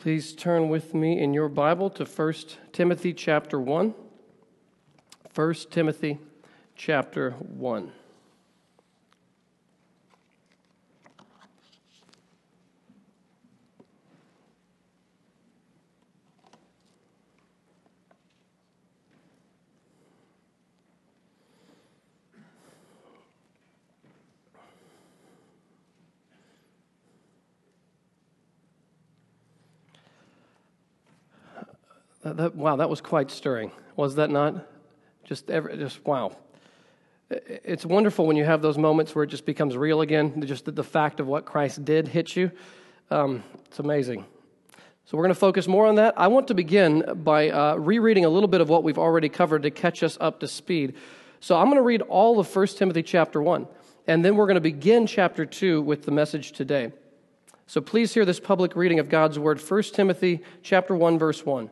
Please turn with me in your Bible to 1 Timothy chapter 1. 1 Timothy chapter 1. Wow, that was quite stirring, was that not? Just wow. It's wonderful when you have those moments where it just becomes real again, just the fact of what Christ did hit you. It's amazing. So we're going to focus more on that. I want to begin by rereading a little bit of what we've already covered to catch us up to speed. So I'm going to read all of 1 Timothy chapter 1, and then we're going to begin chapter 2 with the message today. So please hear this public reading of God's Word, 1 Timothy chapter 1, verse 1.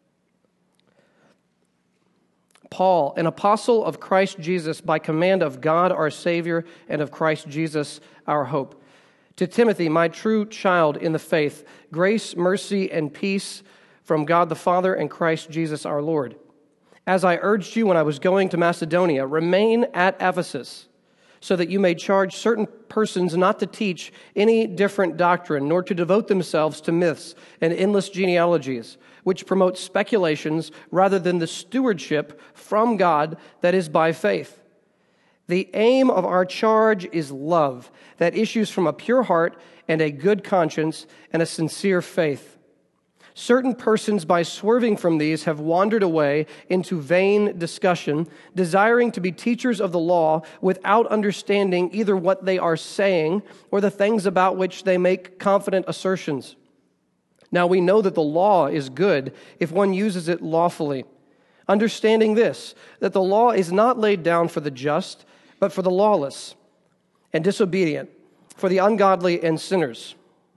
Paul, an apostle of Christ Jesus, by command of God our Savior and of Christ Jesus our hope. To Timothy, my true child in the faith, grace, mercy, and peace from God the Father and Christ Jesus our Lord. As I urged you when I was going to Macedonia, remain at Ephesus, so that you may charge certain persons not to teach any different doctrine, nor to devote themselves to myths and endless genealogies, which promote speculations rather than the stewardship from God that is by faith. The aim of our charge is love that issues from a pure heart and a good conscience and a sincere faith. Certain persons, by swerving from these, have wandered away into vain discussion, desiring to be teachers of the law without understanding either what they are saying or the things about which they make confident assertions. Now we know that the law is good if one uses it lawfully, understanding this, that the law is not laid down for the just, but for the lawless and disobedient, for the ungodly and sinners,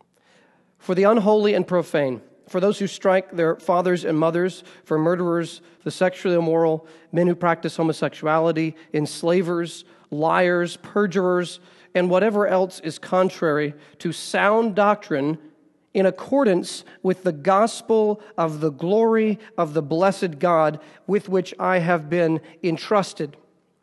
for the unholy and profane, for those who strike their fathers and mothers, for murderers, the sexually immoral, men who practice homosexuality, enslavers, liars, perjurers, and whatever else is contrary to sound doctrine in accordance with the gospel of the glory of the blessed God with which I have been entrusted.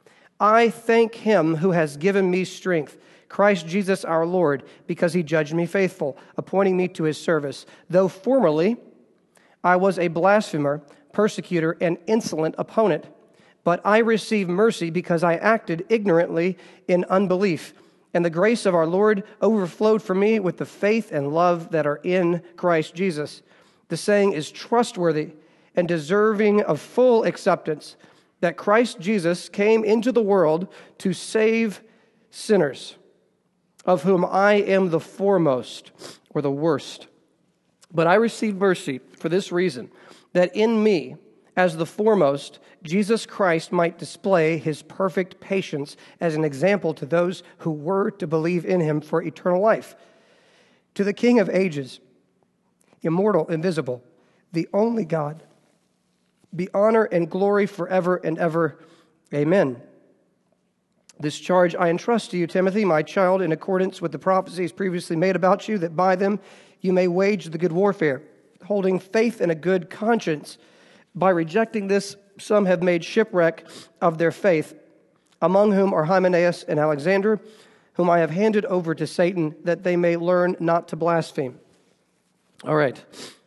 I thank him who has given me strength, Christ Jesus our Lord, because he judged me faithful, appointing me to his service. Though formerly I was a blasphemer, persecutor, and insolent opponent, but I received mercy because I acted ignorantly in unbelief. And the grace of our Lord overflowed for me with the faith and love that are in Christ Jesus. The saying is trustworthy and deserving of full acceptance, that Christ Jesus came into the world to save sinners, of whom I am the foremost or the worst. But I received mercy for this reason, that in me, as the foremost, Jesus Christ might display his perfect patience as an example to those who were to believe in him for eternal life. To the King of ages, immortal, invisible, the only God, be honor and glory forever and ever. Amen. This charge I entrust to you, Timothy, my child, in accordance with the prophecies previously made about you, that by them you may wage the good warfare, holding faith and a good conscience. By rejecting this, some have made shipwreck of their faith, among whom are Hymenaeus and Alexander, whom I have handed over to Satan, that they may learn not to blaspheme. All right.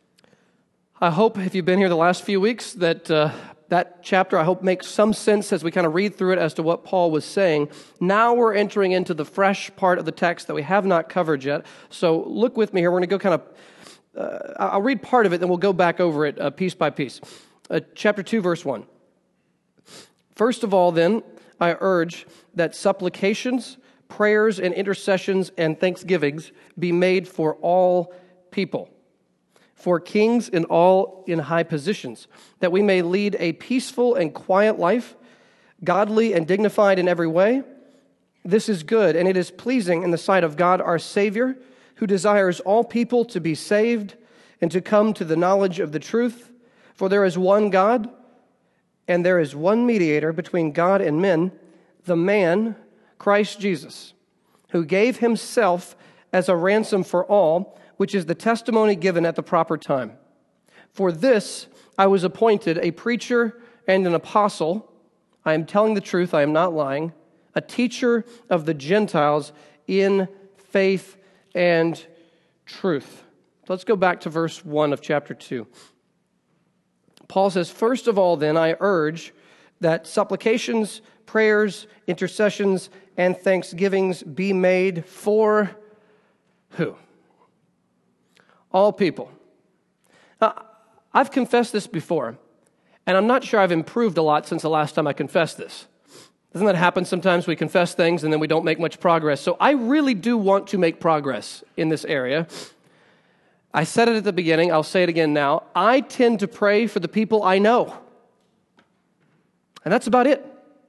I hope, if you've been here the last few weeks, that that chapter, I hope, makes some sense as we kind of read through it as to what Paul was saying. Now we're entering into the fresh part of the text that we have not covered yet. So look with me here. We're going to go kind of, I'll read part of it, then we'll go back over it piece by piece. Chapter 2, verse 1. First of all, then, I urge that supplications, prayers, and intercessions and thanksgivings be made for all people, for kings and all in high positions, that we may lead a peaceful and quiet life, godly and dignified in every way. This is good, and it is pleasing in the sight of God our Savior, who desires all people to be saved and to come to the knowledge of the truth. For there is one God, and there is one mediator between God and men, the man, Christ Jesus, who gave himself as a ransom for all, which is the testimony given at the proper time. For this I was appointed a preacher and an apostle. I am telling the truth, I am not lying, a teacher of the Gentiles in faith and truth. Let's go back to verse 1 of chapter 2. Paul says, first of all, then, I urge that supplications, prayers, intercessions, and thanksgivings be made for who? All people. Now, I've confessed this before, and I'm not sure I've improved a lot since the last time I confessed this. Doesn't that happen sometimes? We confess things and then we don't make much progress. So I really do want to make progress in this area. I said it at the beginning, I'll say it again now. I tend to pray for the people I know. And that's about it.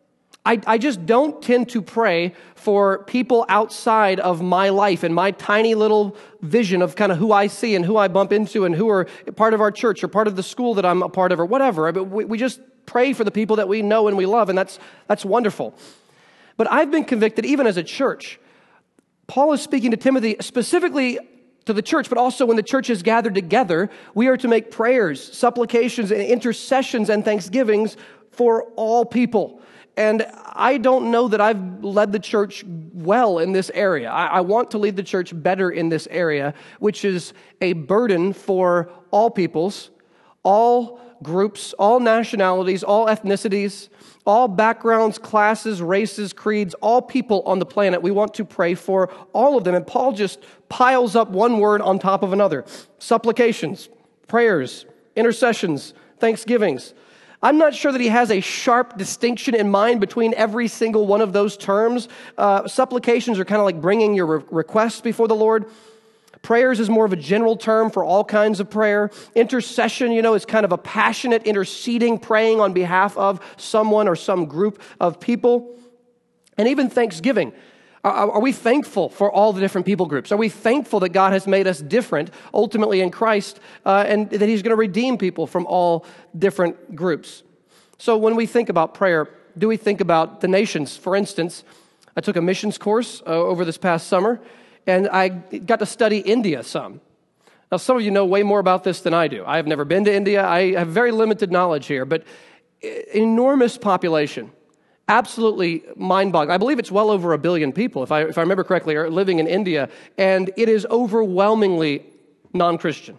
I just don't tend to pray for people outside of my life and my tiny little vision of kind of who I see and who I bump into and who are part of our church or part of the school that I'm a part of or whatever. But we just pray for the people that we know and we love, and that's wonderful. But I've been convicted, even as a church, Paul is speaking to Timothy specifically to the church, but also when the church is gathered together, we are to make prayers, supplications, and intercessions and thanksgivings for all people. And I don't know that I've led the church well in this area. I want to lead the church better in this area, which is a burden for all peoples, all groups, all nationalities, all ethnicities, all backgrounds, classes, races, creeds, all people on the planet. We want to pray for all of them. And Paul just piles up one word on top of another. Supplications, prayers, intercessions, thanksgivings. I'm not sure that he has a sharp distinction in mind between every single one of those terms. Supplications are kind of like bringing your requests before the Lord. Prayers is more of a general term for all kinds of prayer. Intercession, is kind of a passionate interceding, praying on behalf of someone or some group of people. And even thanksgiving. Are we thankful for all the different people groups? Are we thankful that God has made us different, ultimately in Christ, and that He's going to redeem people from all different groups? So when we think about prayer, do we think about the nations? For instance, I took a missions course over this past summer, and I got to study India some. Now, some of you know way more about this than I do. I have never been to India. I have very limited knowledge here, but enormous population. Absolutely mind-boggling. I believe it's well over 1 billion people, if I remember correctly, are living in India, and it is overwhelmingly non-Christian.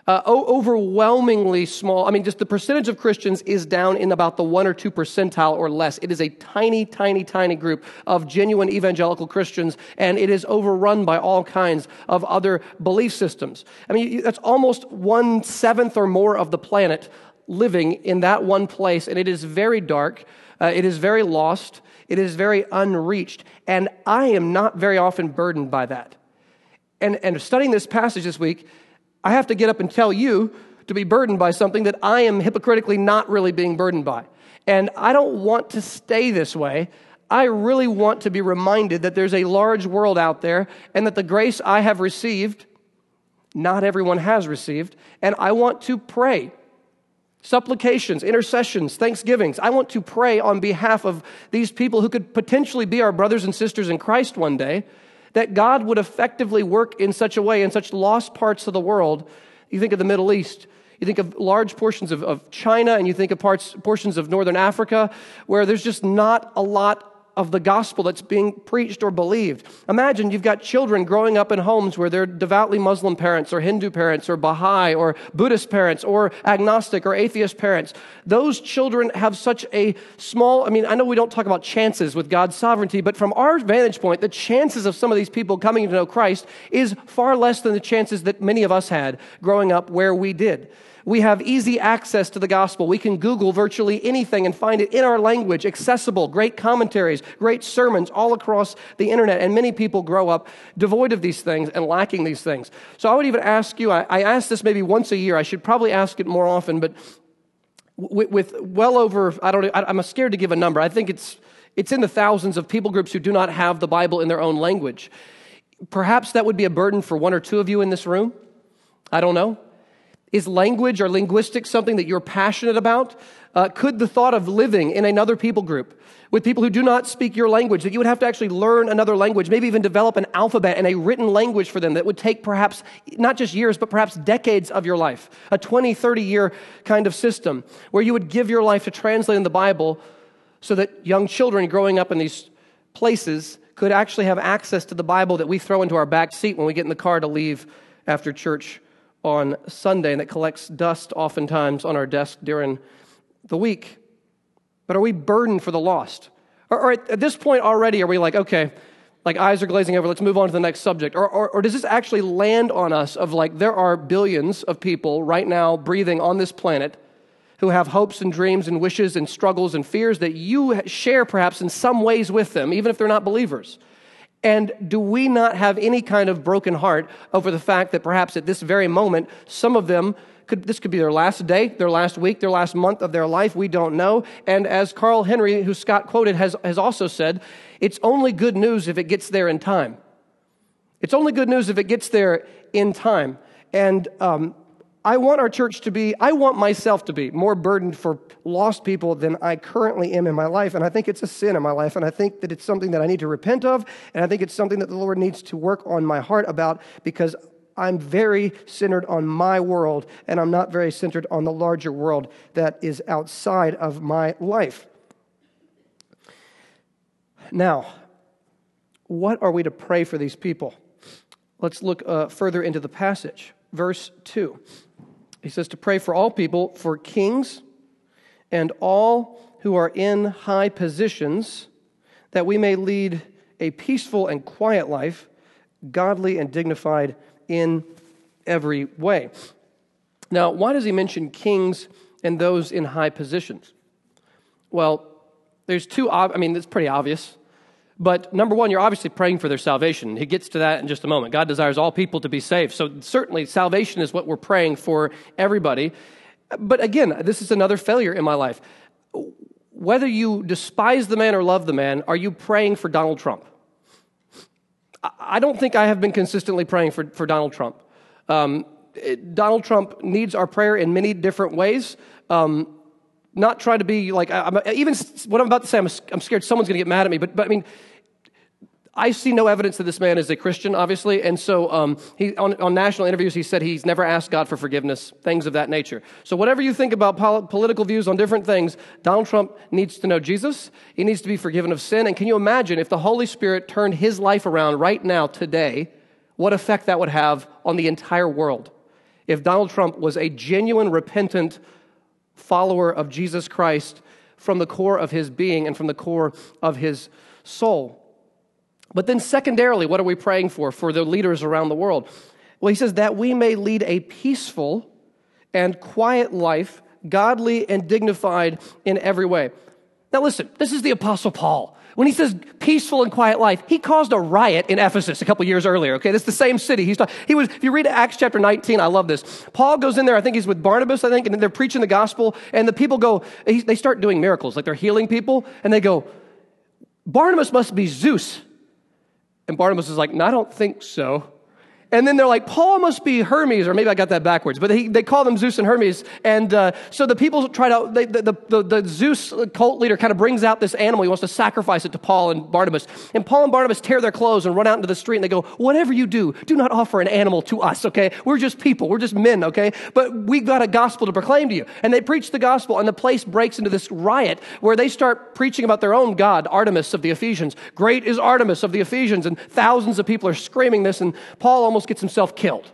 Overwhelmingly small. I mean, just the percentage of Christians is down in about the 1 or 2 percentile or less. It is a tiny, tiny, tiny group of genuine evangelical Christians, and it is overrun by all kinds of other belief systems. I mean, that's almost 1/7 or more of the planet living in that one place, and it is very dark. It is very lost. It is very unreached. And I am not very often burdened by that. And studying this passage this week, I have to get up and tell you to be burdened by something that I am hypocritically not really being burdened by. And I don't want to stay this way. I really want to be reminded that there's a large world out there and that the grace I have received, not everyone has received. And I want to pray. Supplications, intercessions, thanksgivings. I want to pray on behalf of these people who could potentially be our brothers and sisters in Christ one day, that God would effectively work in such a way in such lost parts of the world. You think of the Middle East, you think of large portions of China, and you think of portions of Northern Africa, where there's just not a lot of the gospel that's being preached or believed. Imagine you've got children growing up in homes where they're devoutly Muslim parents or Hindu parents or Baha'i or Buddhist parents or agnostic or atheist parents. Those children have such a small, I know we don't talk about chances with God's sovereignty, but from our vantage point, the chances of some of these people coming to know Christ is far less than the chances that many of us had growing up where we did. We have easy access to the gospel. We can Google virtually anything and find it in our language, accessible, great commentaries, great sermons all across the internet. And many people grow up devoid of these things and lacking these things. So I would even ask you, I ask this maybe once a year. I should probably ask it more often, but with well over, I'm scared to give a number. I think it's in the thousands of people groups who do not have the Bible in their own language. Perhaps that would be a burden for 1 or 2 of you in this room. I don't know. Is language or linguistics something that you're passionate about? Could the thought of living in another people group with people who do not speak your language, that you would have to actually learn another language, maybe even develop an alphabet and a written language for them that would take perhaps not just years, but perhaps decades of your life, a 20, 30-year kind of system where you would give your life to translating the Bible so that young children growing up in these places could actually have access to the Bible that we throw into our back seat when we get in the car to leave after church on Sunday, and that collects dust oftentimes on our desk during the week. But are we burdened for the lost? Or at this point already, are we like, okay, like eyes are glazing over, let's move on to the next subject? Or does this actually land on us of like, there are billions of people right now breathing on this planet who have hopes and dreams and wishes and struggles and fears that you share perhaps in some ways with them, even if they're not believers? And do we not have any kind of broken heart over the fact that perhaps at this very moment, some of them this could be their last day, their last week, their last month of their life. We don't know. And as Carl Henry, who Scott quoted, has also said, it's only good news if it gets there in time. It's only good news if it gets there in time. And I want our church to be, I want myself to be more burdened for lost people than I currently am in my life. And I think it's a sin in my life. And I think that it's something that I need to repent of. And I think it's something that the Lord needs to work on my heart about, because I'm very centered on my world, and I'm not very centered on the larger world that is outside of my life. Now, what are we to pray for these people? Let's look further into the passage. Verse 2. He says to pray for all people, for kings and all who are in high positions, that we may lead a peaceful and quiet life, godly and dignified in every way. Now, why does he mention kings and those in high positions? Well, there's two, it's pretty obvious. But number one, you're obviously praying for their salvation. He gets to that in just a moment. God desires all people to be saved. So certainly salvation is what we're praying for everybody. But again, this is another failure in my life. Whether you despise the man or love the man, are you praying for Donald Trump? I don't think I have been consistently praying for Donald Trump. Donald Trump needs our prayer in many different ways. Not trying to be like, even what I'm about to say, I'm scared someone's going to get mad at me. But I mean, I see no evidence that this man is a Christian, obviously. And so he on national interviews, he said he's never asked God for forgiveness, things of that nature. So whatever you think about political views on different things, Donald Trump needs to know Jesus. He needs to be forgiven of sin. And can you imagine if the Holy Spirit turned his life around right now, today, what effect that would have on the entire world? If Donald Trump was a genuine, repentant follower of Jesus Christ from the core of his being and from the core of his soul. But then secondarily, what are we praying for the leaders around the world? Well, he says that we may lead a peaceful and quiet life, godly and dignified in every way. Now listen, this is the Apostle Paul. When he says peaceful and quiet life, he caused a riot in Ephesus a couple years earlier. Okay, that's the same city. If you read Acts chapter 19, I love this. Paul goes in there, I think he's with Barnabas, and they're preaching the gospel, and the people go, they start doing miracles, like they're healing people, and they go, Barnabas must be Zeus. And Barnabas is like, no, I don't think so. And then they're like, Paul must be Hermes, or maybe I got that backwards, but they call them Zeus and Hermes. And so the people try to, the Zeus cult leader kind of brings out this animal. He wants to sacrifice it to Paul and Barnabas. And Paul and Barnabas tear their clothes and run out into the street, and they go, whatever you do not offer an animal to us, okay? We're just people. We're just men, okay? But we've got a gospel to proclaim to you. And they preach the gospel, and the place breaks into this riot where they start preaching about their own god, Artemis of the Ephesians. Great is Artemis of the Ephesians. And thousands of people are screaming this, and Paul almost gets himself killed.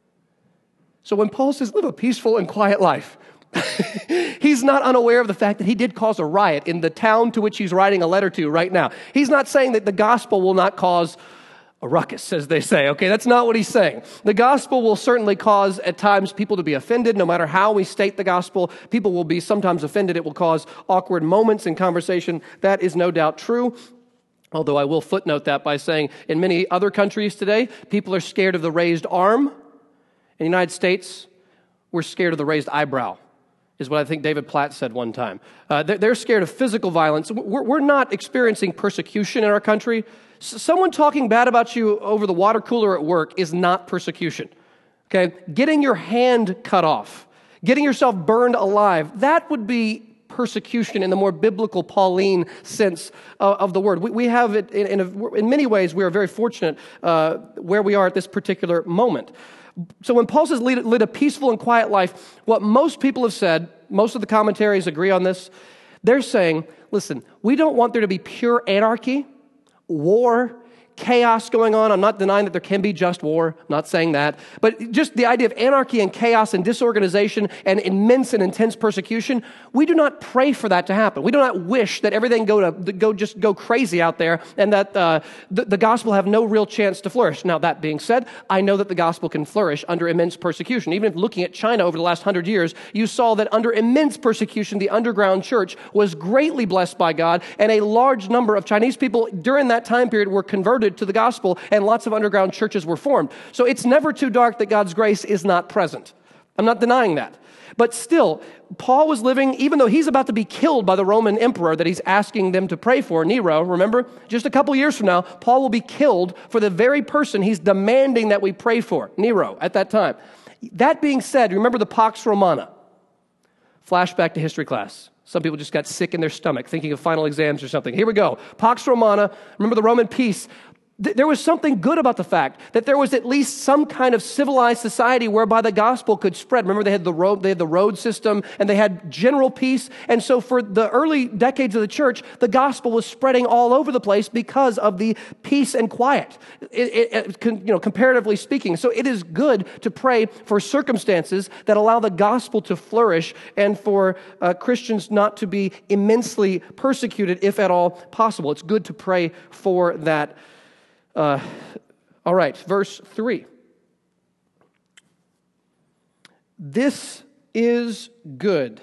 So when Paul says live a peaceful and quiet life, he's not unaware of the fact that he did cause a riot in the town to which he's writing a letter to right now. He's not saying that the gospel will not cause a ruckus, as they say. Okay, that's not what he's saying. The gospel will certainly cause at times people to be offended. No matter how we state the gospel, people will be sometimes offended. It will cause awkward moments in conversation. That is no doubt true. Although I will footnote that by saying in many other countries today, people are scared of the raised arm. In the United States, we're scared of the raised eyebrow, is what I think David Platt said one time. They're scared of physical violence. We're not experiencing persecution in our country. Someone talking bad about you over the water cooler at work is not persecution. Okay, getting your hand cut off, getting yourself burned alive, that would be persecution in the more biblical Pauline sense of the word. We have it in many ways. We are very fortunate where we are at this particular moment. So when Paul says lead a peaceful and quiet life, what most people have said, most of the commentaries agree on this, they're saying, listen, we don't want there to be pure anarchy, war, chaos going on. I'm not denying that there can be just war. I'm not saying that. But just the idea of anarchy and chaos and disorganization and immense and intense persecution, we do not pray for that to happen. We do not wish that everything go crazy out there and that the gospel have no real chance to flourish. Now, that being said, I know that the gospel can flourish under immense persecution. Even if looking at China over the last 100 years, you saw that under immense persecution, the underground church was greatly blessed by God, and a large number of Chinese people during that time period were converted to the gospel, and lots of underground churches were formed. So it's never too dark that God's grace is not present. I'm not denying that. But still, Paul was living, even though he's about to be killed by the Roman emperor that he's asking them to pray for, Nero, remember? Just a couple years from now, Paul will be killed for the very person he's demanding that we pray for, Nero, at that time. That being said, remember the Pax Romana? Flashback to history class. Some people just got sick in their stomach thinking of final exams or something. Here we go. Pax Romana, remember the Roman peace. There was something good about the fact that there was at least some kind of civilized society whereby the gospel could spread. Remember, they had the road system, and they had general peace. And so for the early decades of the church, the gospel was spreading all over the place because of the peace and quiet, comparatively speaking. So it is good to pray for circumstances that allow the gospel to flourish and for Christians not to be immensely persecuted, if at all possible. It's good to pray for that. All right, verse 3. This is good,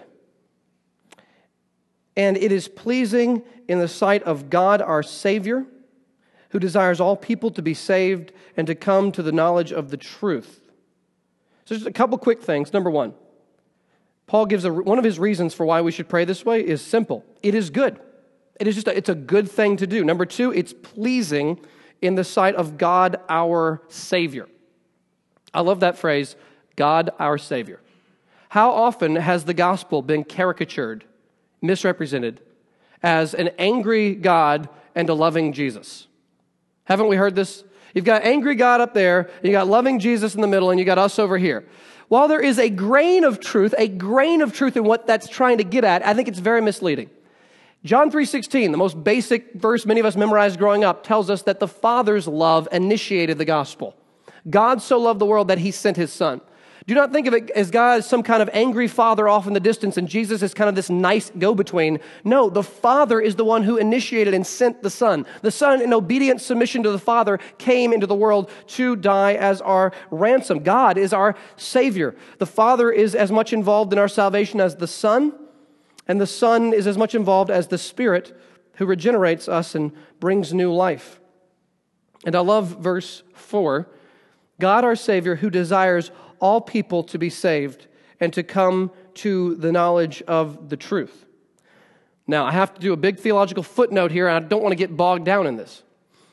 and it is pleasing in the sight of God our Savior, who desires all people to be saved and to come to the knowledge of the truth. So just a couple quick things. Number one, Paul gives one of his reasons for why we should pray this way is simple. It is good. It's a good thing to do. Number two, it's pleasing in the sight of God our Savior. I love that phrase, God our Savior. How often has the gospel been caricatured, misrepresented, as an angry God and a loving Jesus? Haven't we heard this? You've got angry God up there, and you got loving Jesus in the middle, and you got us over here. While there is a grain of truth in what that's trying to get at, I think it's very misleading. John 3:16, the most basic verse many of us memorized growing up, tells us that the Father's love initiated the gospel. God so loved the world that he sent his Son. Do not think of it as God as some kind of angry father off in the distance and Jesus is kind of this nice go-between. No, the Father is the one who initiated and sent the Son. The Son, in obedient submission to the Father, came into the world to die as our ransom. God is our Savior. The Father is as much involved in our salvation as the Son, and the Son is as much involved as the Spirit who regenerates us and brings new life. And I love verse 4. God our Savior who desires all people to be saved and to come to the knowledge of the truth. Now, I have to do a big theological footnote here, and I don't want to get bogged down in this.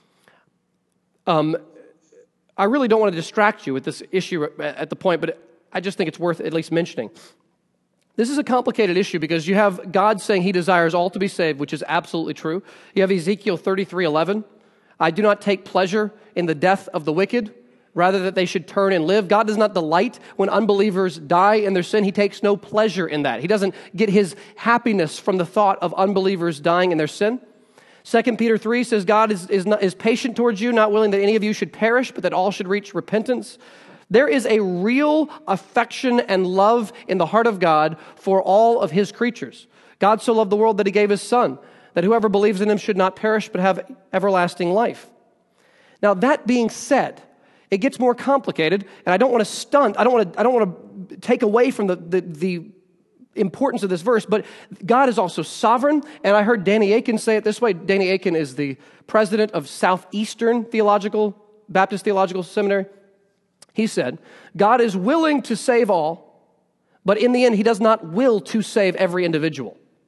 I really don't want to distract you with this issue at the point, but I just think it's worth at least mentioning. This is a complicated issue because you have God saying he desires all to be saved, which is absolutely true. You have Ezekiel 33:11. I do not take pleasure in the death of the wicked, rather that they should turn and live. God does not delight when unbelievers die in their sin. He takes no pleasure in that. He doesn't get his happiness from the thought of unbelievers dying in their sin. 2 Peter 3 says God is patient towards you, not willing that any of you should perish, but that all should reach repentance. There is a real affection and love in the heart of God for all of his creatures. God so loved the world that he gave his Son, that whoever believes in him should not perish but have everlasting life. Now, that being said, it gets more complicated, and I don't want to take away from the importance of this verse, but God is also sovereign, and I heard Danny Akin say it this way. Danny Akin is the president of Southeastern Baptist Theological Seminary. He said, God is willing to save all, but in the end, he does not will to save every individual.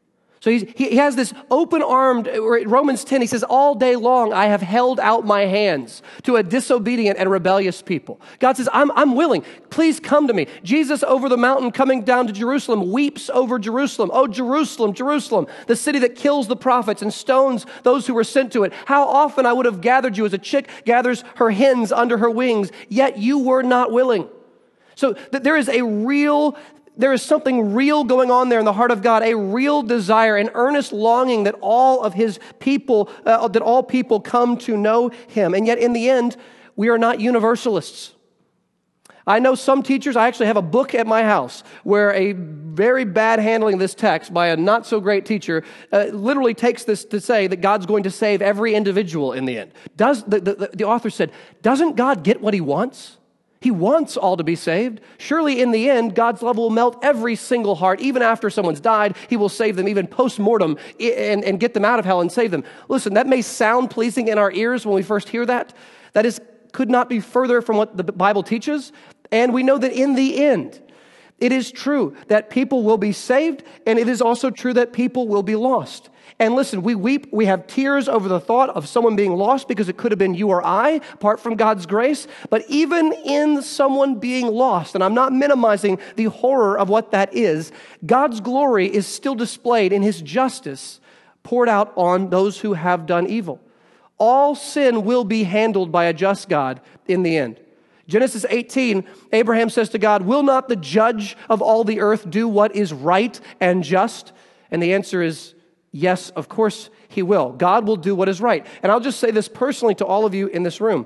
So he has this open-armed, Romans 10, he says, all day long I have held out my hands to a disobedient and rebellious people. God says, I'm willing. Please come to me. Jesus over the mountain coming down to Jerusalem weeps over Jerusalem. Oh, Jerusalem, Jerusalem, the city that kills the prophets and stones those who were sent to it. How often I would have gathered you as a chick gathers her hens under her wings, yet you were not willing. So there is something real going on there in the heart of God, a real desire, an earnest longing that all of his people, that all people come to know him. And yet in the end, we are not universalists. I know some teachers, I actually have a book at my house where a very bad handling of this text by a not so great teacher literally takes this to say that God's going to save every individual in the end. The author said, doesn't God get what he wants? He wants all to be saved. Surely in the end, God's love will melt every single heart. Even after someone's died, he will save them, even post-mortem, and get them out of hell and save them. Listen, that may sound pleasing in our ears when we first hear that. Could not be further from what the Bible teaches. And we know that in the end, it is true that people will be saved, and it is also true that people will be lost. And listen, we weep, we have tears over the thought of someone being lost because it could have been you or I, apart from God's grace. But even in someone being lost, and I'm not minimizing the horror of what that is, God's glory is still displayed in his justice poured out on those who have done evil. All sin will be handled by a just God in the end. Genesis 18, Abraham says to God, will not the judge of all the earth do what is right and just? And the answer is, yes, of course he will. God will do what is right. And I'll just say this personally to all of you in this room.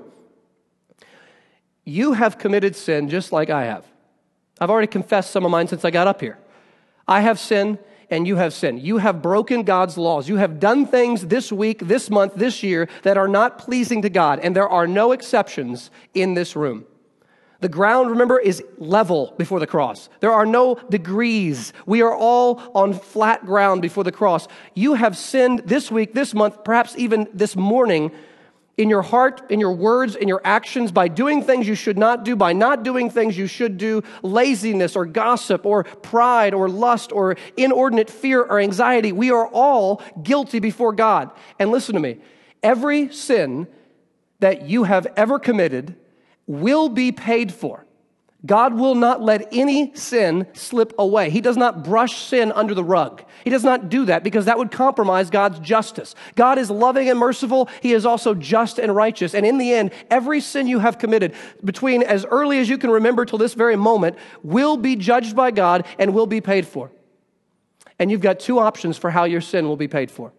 You have committed sin just like I have. I've already confessed some of mine since I got up here. I have sinned and you have sinned. You have broken God's laws. You have done things this week, this month, this year that are not pleasing to God. And there are no exceptions in this room. The ground, remember, is level before the cross. There are no degrees. We are all on flat ground before the cross. You have sinned this week, this month, perhaps even this morning, in your heart, in your words, in your actions, by doing things you should not do, by not doing things you should do, laziness or gossip or pride or lust or inordinate fear or anxiety. We are all guilty before God. And listen to me, every sin that you have ever committed will be paid for. God will not let any sin slip away. He does not brush sin under the rug. He does not do that because that would compromise God's justice. God is loving and merciful. He is also just and righteous. And in the end, every sin you have committed between as early as you can remember till this very moment will be judged by God and will be paid for. And you've got two options for how your sin will be paid for.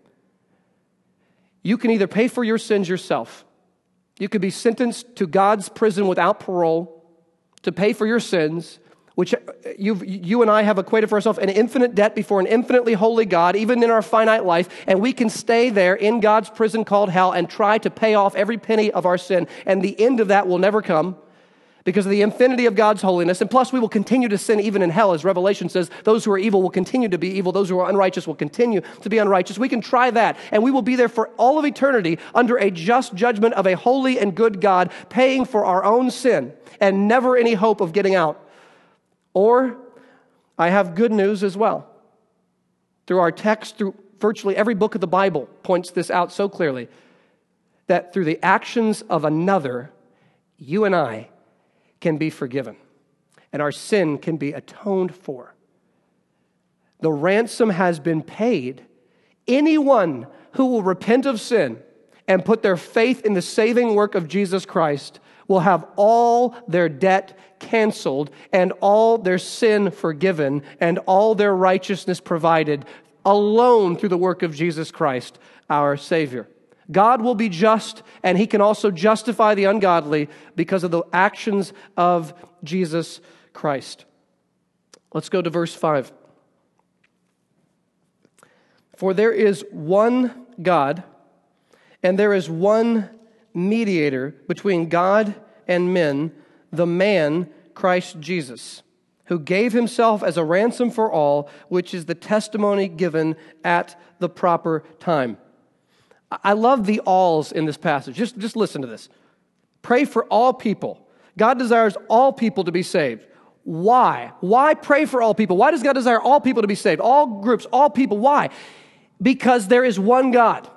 You can either pay for your sins yourself. You could be sentenced to God's prison without parole to pay for your sins, which you and I have equated for ourselves an infinite debt before an infinitely holy God, even in our finite life, and we can stay there in God's prison called hell and try to pay off every penny of our sin, and the end of that will never come because of the infinity of God's holiness, and plus we will continue to sin even in hell, as Revelation says, those who are evil will continue to be evil, those who are unrighteous will continue to be unrighteous. We can try that, and we will be there for all of eternity under a just judgment of a holy and good God, paying for our own sin, and never any hope of getting out. Or, I have good news as well. Through our text, through virtually every book of the Bible points this out so clearly, that through the actions of another, you and I can be forgiven, and our sin can be atoned for. The ransom has been paid. Anyone who will repent of sin and put their faith in the saving work of Jesus Christ will have all their debt canceled and all their sin forgiven and all their righteousness provided alone through the work of Jesus Christ, our Savior. God will be just, and he can also justify the ungodly because of the actions of Jesus Christ. Let's go to verse 5. For there is one God, and there is one mediator between God and men, the man Christ Jesus, who gave himself as a ransom for all, which is the testimony given at the proper time. I love the alls in this passage. Just listen to this. Pray for all people. God desires all people to be saved. Why? Why pray for all people? Why does God desire all people to be saved? All groups, all people. Why? Because there is one God.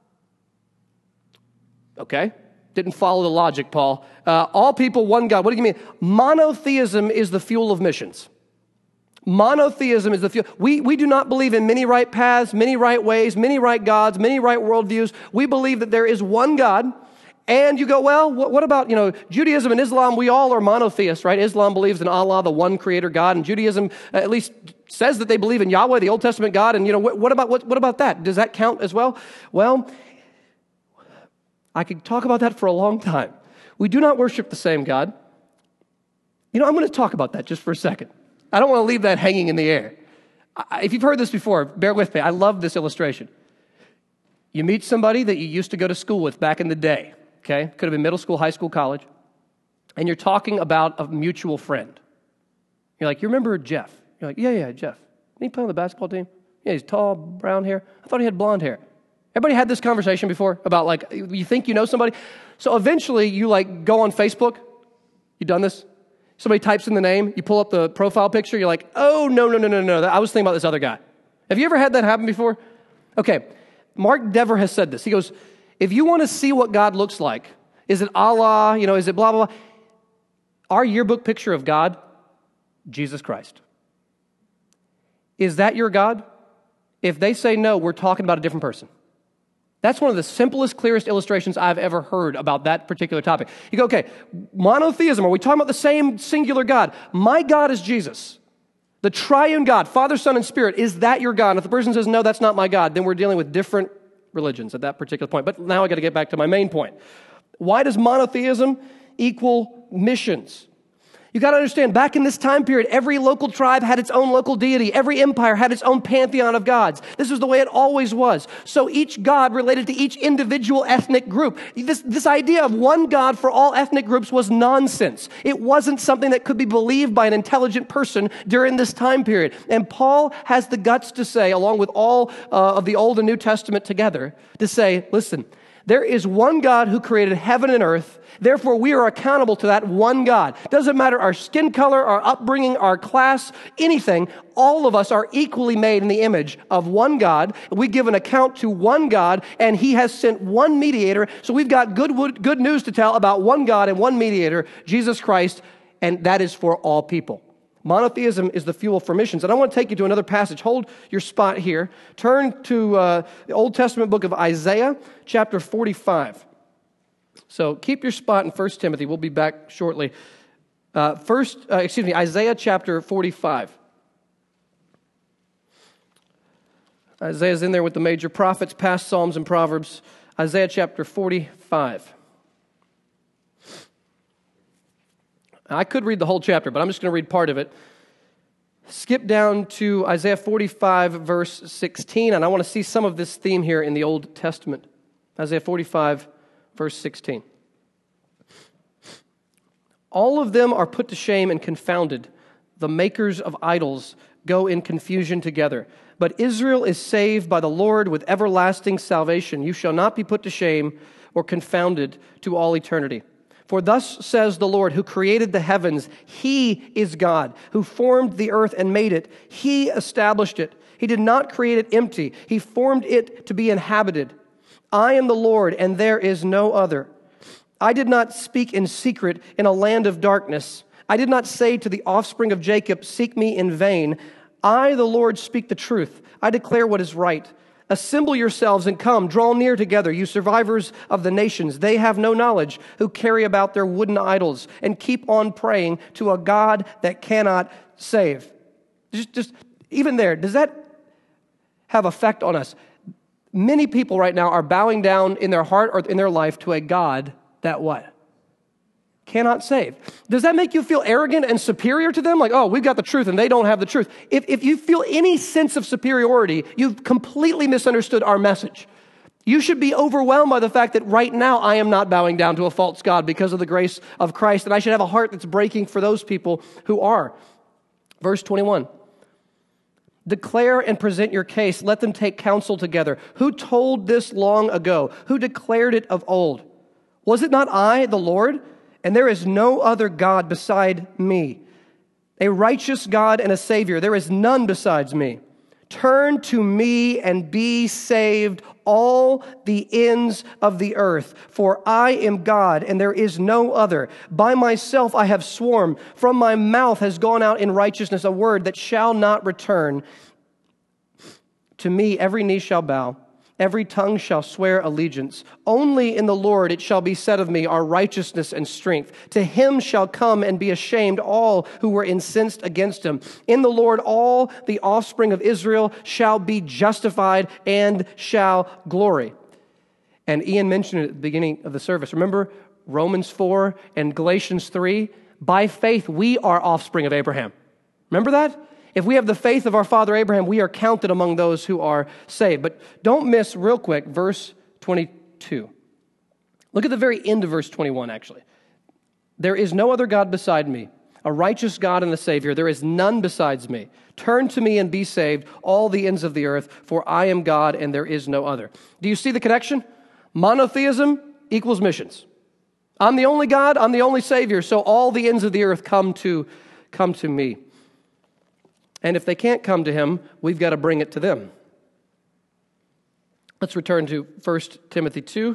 Okay? Didn't follow the logic, Paul. All people, one God. What do you mean? Monotheism is the fuel of missions. Monotheism is the fuel. We do not believe in many right paths, many right ways, many right gods, many right worldviews. We believe that there is one God. And you go, well, what about, Judaism and Islam? We all are monotheists, right? Islam believes in Allah, the one creator God, and Judaism at least says that they believe in Yahweh, the Old Testament God. And, what about that? Does that count as well? Well, I could talk about that for a long time. We do not worship the same God. I'm going to talk about that just for a second. I don't want to leave that hanging in the air. If you've heard this before, bear with me. I love this illustration. You meet somebody that you used to go to school with back in the day. Okay, could have been middle school, high school, college, and you're talking about a mutual friend. You're like, you remember Jeff? You're like, yeah, Jeff. Didn't he play on the basketball team? Yeah, he's tall, brown hair. I thought he had blonde hair. Everybody had this conversation before about you think you know somebody? So eventually you go on Facebook. You done this? Somebody types in the name, you pull up the profile picture, you're like, oh, no. I was thinking about this other guy. Have you ever had that happen before? Okay, Mark Dever has said this. He goes, if you want to see what God looks like, is it Allah, is it blah, blah, blah? Our yearbook picture of God, Jesus Christ. Is that your God? If they say no, we're talking about a different person. That's one of the simplest, clearest illustrations I've ever heard about that particular topic. You go, okay, monotheism, are we talking about the same singular God? My God is Jesus. The triune God, Father, Son, and Spirit. Is that your God? And if the person says, no, that's not my God, then we're dealing with different religions at that particular point. But now I got to get back to my main point. Why does monotheism equal missions? You got to understand, back in this time period, every local tribe had its own local deity. Every empire had its own pantheon of gods. This was the way it always was. So each god related to each individual ethnic group. This idea of one God for all ethnic groups was nonsense. It wasn't something that could be believed by an intelligent person during this time period. And Paul has the guts to say, along with all of the Old and New Testament together, to say, listen, there is one God who created heaven and earth. Therefore, we are accountable to that one God. Doesn't matter our skin color, our upbringing, our class, anything. All of us are equally made in the image of one God. We give an account to one God, and He has sent one mediator. So we've got good news to tell about one God and one mediator, Jesus Christ, and that is for all people. Monotheism is the fuel for missions. And I want to take you to another passage. Hold your spot here. Turn to the Old Testament book of Isaiah, chapter 45. So keep your spot in 1 Timothy. We'll be back shortly. Isaiah chapter 45. Isaiah's in there with the major prophets, past Psalms and Proverbs. Isaiah chapter 45. I could read the whole chapter, but I'm just going to read part of it. Skip down to Isaiah 45, verse 16, and I want to see some of this theme here in the Old Testament. Isaiah 45, verse 16. All of them are put to shame and confounded. The makers of idols go in confusion together. But Israel is saved by the Lord with everlasting salvation. You shall not be put to shame or confounded to all eternity. For thus says the Lord, who created the heavens, He is God, who formed the earth and made it. He established it. He did not create it empty. He formed it to be inhabited. I am the Lord, and there is no other. I did not speak in secret in a land of darkness. I did not say to the offspring of Jacob, seek me in vain. I, the Lord, speak the truth. I declare what is right. Assemble yourselves and come, draw near together, you survivors of the nations. They have no knowledge, who carry about their wooden idols and keep on praying to a God that cannot save. Just even there, does that have effect on us? Many people right now are bowing down in their heart or in their life to a God that what? Cannot save. Does that make you feel arrogant and superior to them? Like, oh, we've got the truth and they don't have the truth. If you feel any sense of superiority, you've completely misunderstood our message. You should be overwhelmed by the fact that right now I am not bowing down to a false God because of the grace of Christ, and I should have a heart that's breaking for those people who are. Verse 21. Declare and present your case. Let them take counsel together. Who told this long ago? Who declared it of old? Was it not I, the Lord? And there is no other God beside me, a righteous God and a Savior. There is none besides me. Turn to me and be saved, all the ends of the earth. For I am God, and there is no other. By myself I have sworn. From my mouth has gone out in righteousness a word that shall not return. To me every knee shall bow, every tongue shall swear allegiance. Only in the Lord it shall be said of me are righteousness and strength. To him shall come and be ashamed all who were incensed against him. In the Lord all the offspring of Israel shall be justified and shall glory. And Ian mentioned it at the beginning of the service. Remember Romans 4 and Galatians 3? By faith we are offspring of Abraham. Remember that? If we have the faith of our father Abraham, we are counted among those who are saved. But don't miss, real quick, verse 22. Look at the very end of verse 21, actually. There is no other God beside me, a righteous God and a Savior. There is none besides me. Turn to me and be saved, all the ends of the earth, for I am God and there is no other. Do you see the connection? Monotheism equals missions. I'm the only God, I'm the only Savior, so all the ends of the earth come to me. And if they can't come to him, we've got to bring it to them. Let's return to 1 Timothy 2.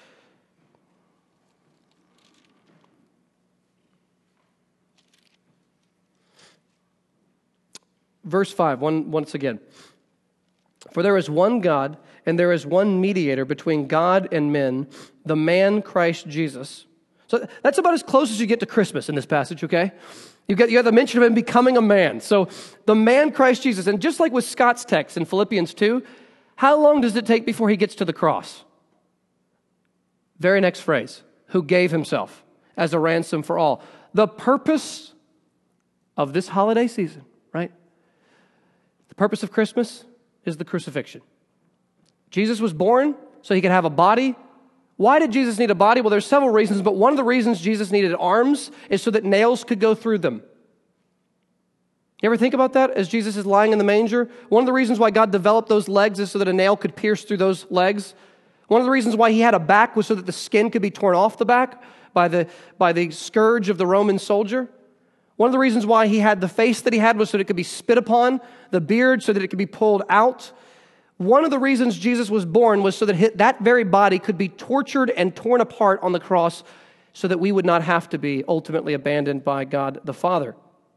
Verse 5, once again. For there is one God, and there is one mediator between God and men, the man Christ Jesus. So that's about as close as you get to Christmas in this passage, okay? You have the mention of him becoming a man. So the man Christ Jesus, and just like with Scott's text in Philippians 2, how long does it take before he gets to the cross? Very next phrase, who gave himself as a ransom for all. The purpose of this holiday season, right? The purpose of Christmas is the crucifixion. Jesus was born so he could have a body. Why did Jesus need a body? Well, there's several reasons, but one of the reasons Jesus needed arms is so that nails could go through them. You ever think about that as Jesus is lying in the manger? One of the reasons why God developed those legs is so that a nail could pierce through those legs. One of the reasons why he had a back was so that the skin could be torn off the back by the scourge of the Roman soldier. One of the reasons why he had the face that he had was so that it could be spit upon, the beard so that it could be pulled out. One of the reasons Jesus was born was so that that very body could be tortured and torn apart on the cross so that we would not have to be ultimately abandoned by God the Father.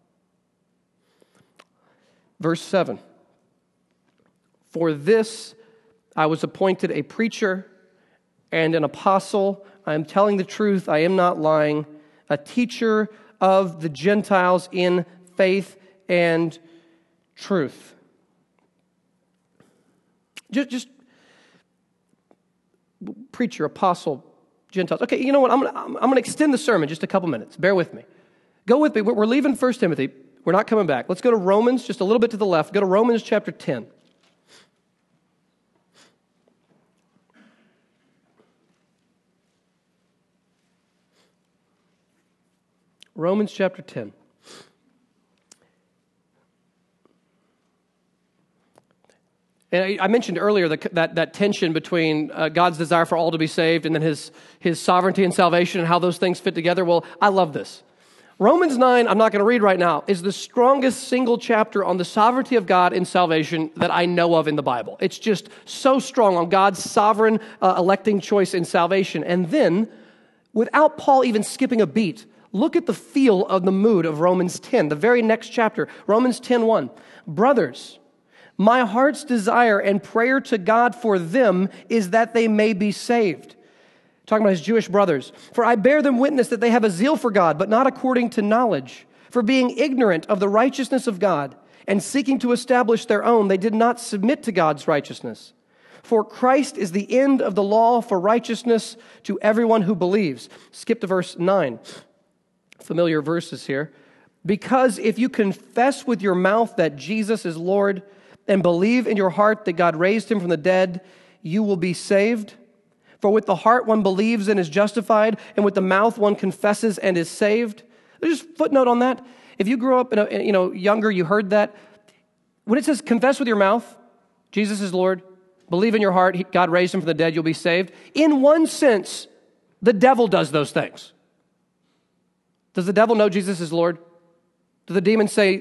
Verse 7. For this I was appointed a preacher and an apostle. I am telling the truth, I am not lying, a teacher of the Gentiles in faith and truth. Just preacher, apostle, Gentiles. Okay, you know what? I'm going to extend the sermon just a couple minutes. Bear with me. Go with me. We're leaving 1 Timothy. We're not coming back. Let's go to Romans, just a little bit to the left. Go to Romans chapter 10. Romans chapter 10. And I mentioned earlier that tension between God's desire for all to be saved and then his sovereignty and salvation and how those things fit together. Well, I love this. Romans 9, I'm not going to read right now, is the strongest single chapter on the sovereignty of God in salvation that I know of in the Bible. It's just so strong on God's sovereign electing choice in salvation. And then, without Paul even skipping a beat, look at the feel of the mood of Romans 10, the very next chapter, Romans 10:1. Brothers, my heart's desire and prayer to God for them is that they may be saved. Talking about his Jewish brothers. For I bear them witness that they have a zeal for God, but not according to knowledge. For being ignorant of the righteousness of God and seeking to establish their own, they did not submit to God's righteousness. For Christ is the end of the law for righteousness to everyone who believes. Skip to verse 9. Familiar verses here. Because if you confess with your mouth that Jesus is Lord and believe in your heart that God raised him from the dead, you will be saved. For with the heart one believes and is justified, and with the mouth one confesses and is saved. There's just a footnote on that. If you grew up younger, you heard that. When it says confess with your mouth, Jesus is Lord, believe in your heart, God raised him from the dead, you'll be saved. In one sense, the devil does those things. Does the devil know Jesus is Lord? Do the demons say,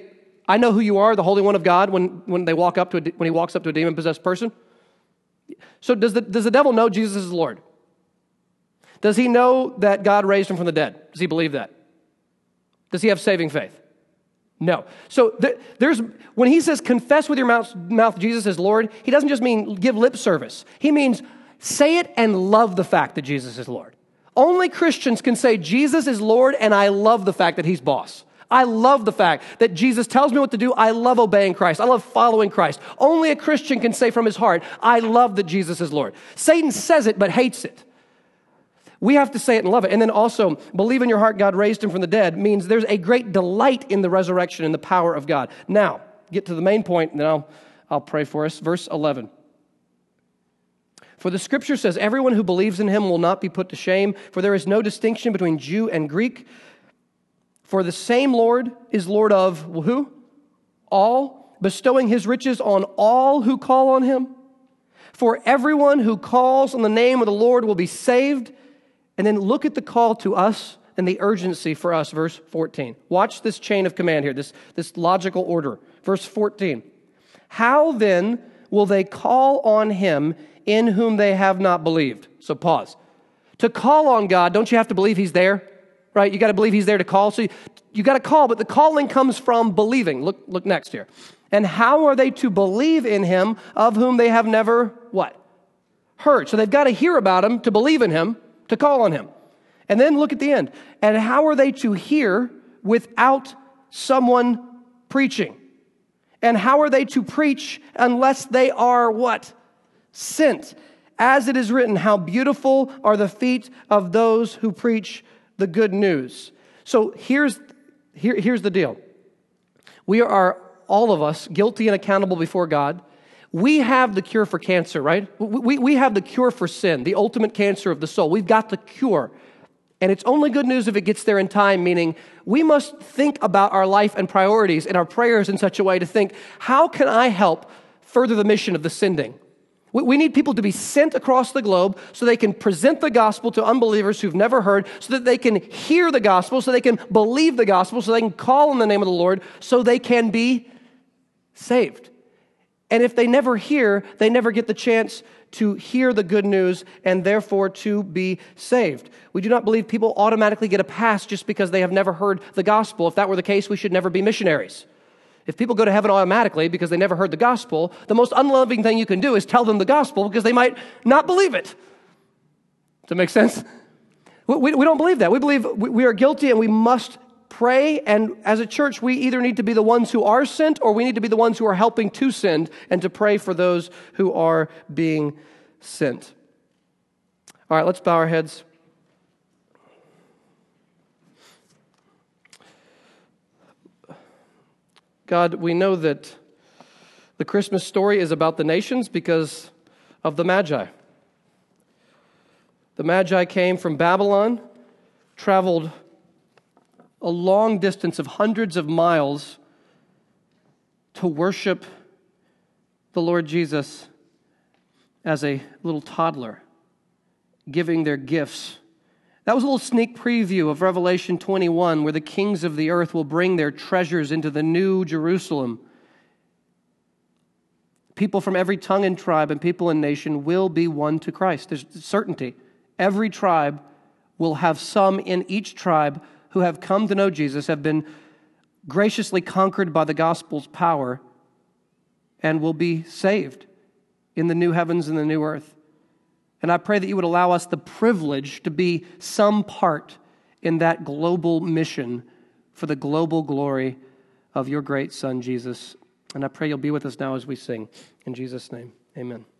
I know who you are, the Holy One of God, when he walks up to a demon-possessed person? So does the devil know Jesus is Lord? Does he know that God raised him from the dead? Does he believe that? Does he have saving faith? No. So when he says confess with your mouth Jesus is Lord, he doesn't just mean give lip service. He means say it and love the fact that Jesus is Lord. Only Christians can say Jesus is Lord, and I love the fact that he's boss. I love the fact that Jesus tells me what to do. I love obeying Christ. I love following Christ. Only a Christian can say from his heart, I love that Jesus is Lord. Satan says it but hates it. We have to say it and love it. And then also, believe in your heart God raised him from the dead means there's a great delight in the resurrection and the power of God. Now, get to the main point, and then I'll pray for us. Verse 11. For the scripture says, everyone who believes in him will not be put to shame, for there is no distinction between Jew and Greek. For the same Lord is Lord of who? All, bestowing his riches on all who call on him. For everyone who calls on the name of the Lord will be saved. And then look at the call to us and the urgency for us, verse 14. Watch this chain of command here, this logical order. Verse 14. How then will they call on him in whom they have not believed? So pause. To call on God, don't you have to believe he's there? Right? You got to believe he's there to call. So you got to call, but the calling comes from believing. Look next here. And how are they to believe in him of whom they have never, what? Heard. So they've got to hear about him to believe in him, to call on him. And then look at the end. And how are they to hear without someone preaching? And how are they to preach unless they are what? Sent. As it is written, how beautiful are the feet of those who preach the good news. So here's the deal. We are, all of us, guilty and accountable before God. We have the cure for cancer, right? We have the cure for sin, the ultimate cancer of the soul. We've got the cure. And it's only good news if it gets there in time, meaning we must think about our life and priorities and our prayers in such a way to think, how can I help further the mission of the sending? We need people to be sent across the globe so they can present the gospel to unbelievers who've never heard, so that they can hear the gospel, so they can believe the gospel, so they can call on the name of the Lord, so they can be saved. And if they never hear, they never get the chance to hear the good news and therefore to be saved. We do not believe people automatically get a pass just because they have never heard the gospel. If that were the case, we should never be missionaries. If people go to heaven automatically because they never heard the gospel, the most unloving thing you can do is tell them the gospel because they might not believe it. Does that make sense? We don't believe that. We believe we are guilty and we must pray, and as a church, we either need to be the ones who are sent or we need to be the ones who are helping to send and to pray for those who are being sent. All right, let's bow our heads. God, we know that the Christmas story is about the nations because of the Magi. The Magi came from Babylon, traveled a long distance of hundreds of miles to worship the Lord Jesus as a little toddler, giving their gifts. That was a little sneak preview of Revelation 21, where the kings of the earth will bring their treasures into the new Jerusalem. People from every tongue and tribe and people and nation will be won to Christ. There's certainty. Every tribe will have some in each tribe who have come to know Jesus, have been graciously conquered by the gospel's power, and will be saved in the new heavens and the new earth. And I pray that you would allow us the privilege to be some part in that global mission for the global glory of your great Son, Jesus. And I pray you'll be with us now as we sing. In Jesus' name, amen.